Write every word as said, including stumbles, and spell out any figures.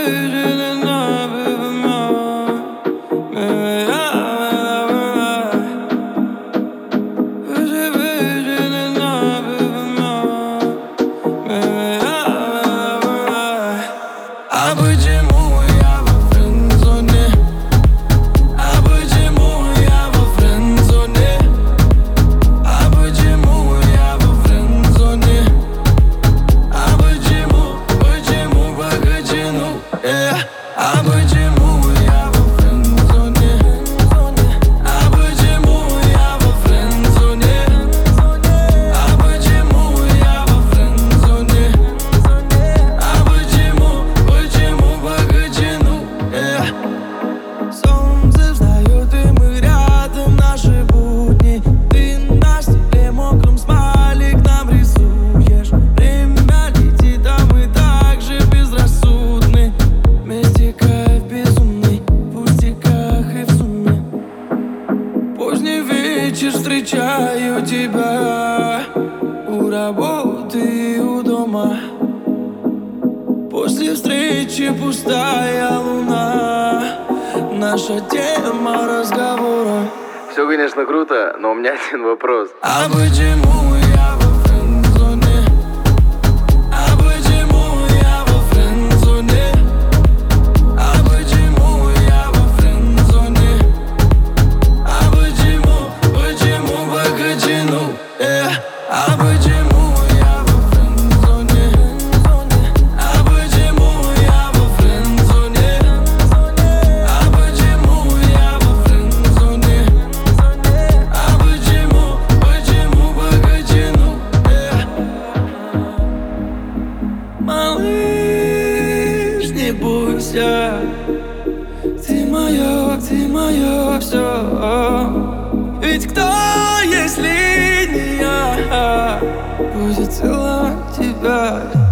А почему я во френд-зоне? А почему я во френд-зоне? А почему я во френд-зоне? А почему, почему покачину? Yeah. А почему я во френд-зоне? А почему я во френд-зоне? А почему я во френд-зоне? А почему, почему покачину? Yeah. Солнце встает, и мы рядом, наши будни. Ты на стекле мокрым смайлик нам рисуешь. Время летит, а мы так же безрассудны. Вместе кайф безумный, в пустяках и в сумме. Поздний вечер, встречаю тебя у работы и у дома. После встречи пустая луна, наша тема разговора. Все, конечно, круто, но у меня один вопрос. А почему я во френд-зоне? А почему я во френд-зоне? А почему я во френд-зоне? А почему, почему покачину? Yeah. А почему я во френд-зоне? А почему я во френд-зоне? А почему я во френд-зоне? А почему, почему покачину? Yeah. Малыш, не бойся, ты моё, ты моё всё. Ведь кто, если не я, будет целовать тебя?